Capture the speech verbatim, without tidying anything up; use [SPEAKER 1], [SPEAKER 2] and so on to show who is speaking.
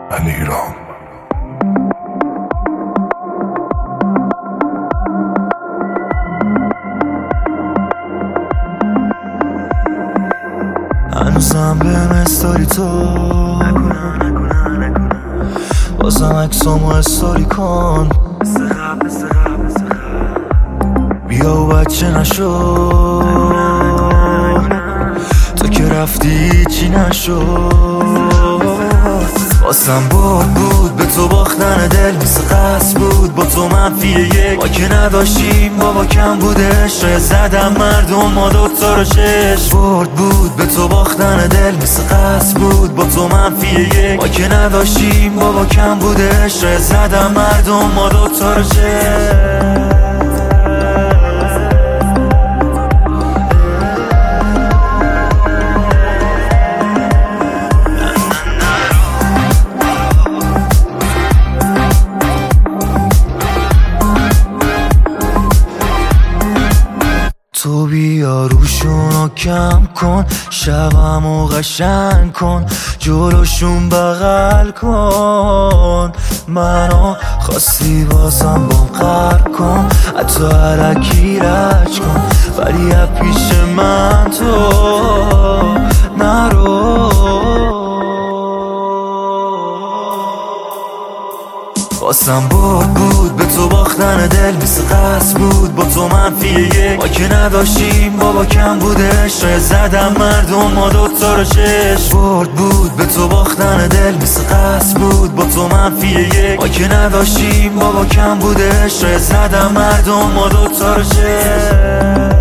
[SPEAKER 1] علیرام.
[SPEAKER 2] هنوزم بهم استوری تو بازم عکسامو استوری کن، بیا و بچه نشو، تو که رفتی چی نشو. واسم برد بود به تو باختن دل، مثل قصد بود با تو منفی یک. ما که نداشتیم بابا کم بودش، شاید زدم مردم ما دوتا رو شش. برد بود به تو باختن دل، مثل قصد بود با تو منفی یک. ما که نداشتیم بابا کم بودش، شاید زدم مردم ما دوتا رو شش. تو بیا روشونو کم کن، شبمو قشنگ کن، جلوشون بغل کن، منو خواستی بازم بام قهر کن، حتی علکی رج کن، ولی از پیش من تو نرو. واسم برد بود به تو باختن دل، مثل قصد بود با تو منفی یک. ما که نداشتیم بابا کم بودش، شاید زدم مردم ما دوتا رو شش. برد بود به تو باختن دل، مثل قصد بود با تو منفی یک. ما که نداشتیم بابا کم بودش، شاید زدم مردم ما دوتا رو شش.